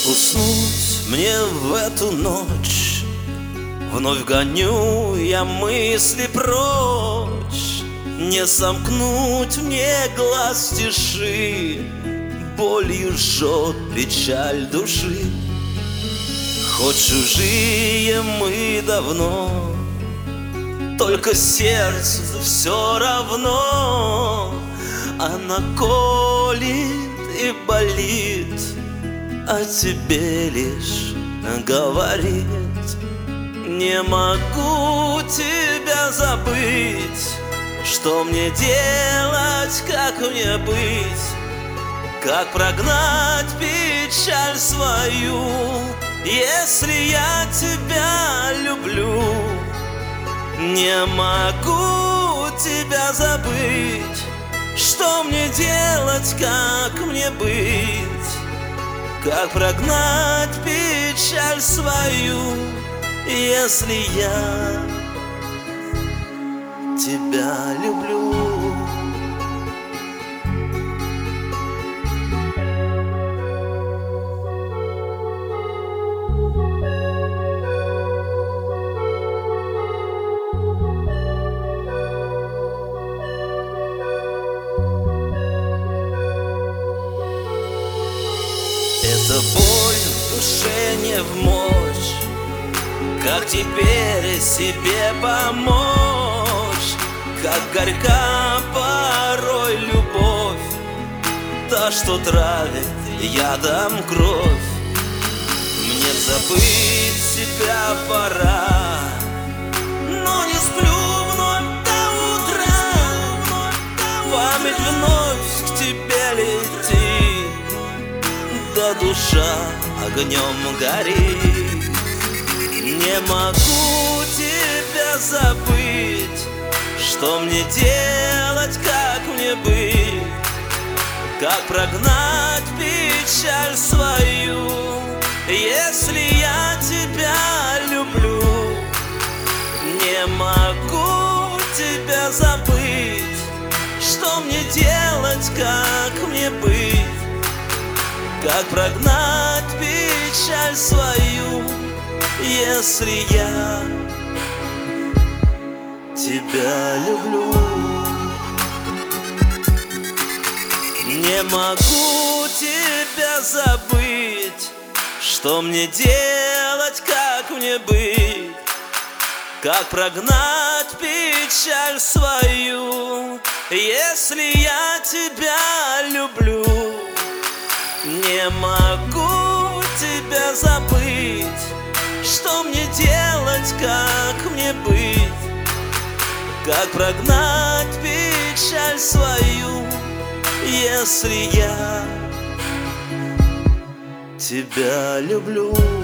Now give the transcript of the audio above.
Уснуть мне в эту ночь, вновь гоню я мысли прочь. Не сомкнуть мне глаз тиши, болью жжет печаль души. Хоть чужие мы давно, только сердцу все равно. Она колит и болит, о тебе лишь говорит. Не могу тебя забыть, что мне делать, как мне быть? Как прогнать печаль свою, если я тебя люблю? Не могу тебя забыть, что мне делать, как мне быть? Как прогнать печаль свою, если я тебя люблю? Эта боль в душе не в мочь, как теперь себе помочь? Как горька порой любовь, та, что травит ядом кровь. Мне забыть себя пора, но не сплю вновь до утра. Память вновь к тебе летит, да душа огнем горит. Не могу тебя забыть, что мне делать, как мне быть? Как прогнать печаль свою, если я тебя люблю? Не могу тебя забыть, что мне делать, как мне быть? Как прогнать печаль свою, если я тебя люблю? Не могу тебя забыть, что мне делать, как мне быть? Как прогнать печаль свою, если я тебя люблю? Не могу тебя забыть, что мне делать, как мне быть? Как прогнать печаль свою, если я тебя люблю?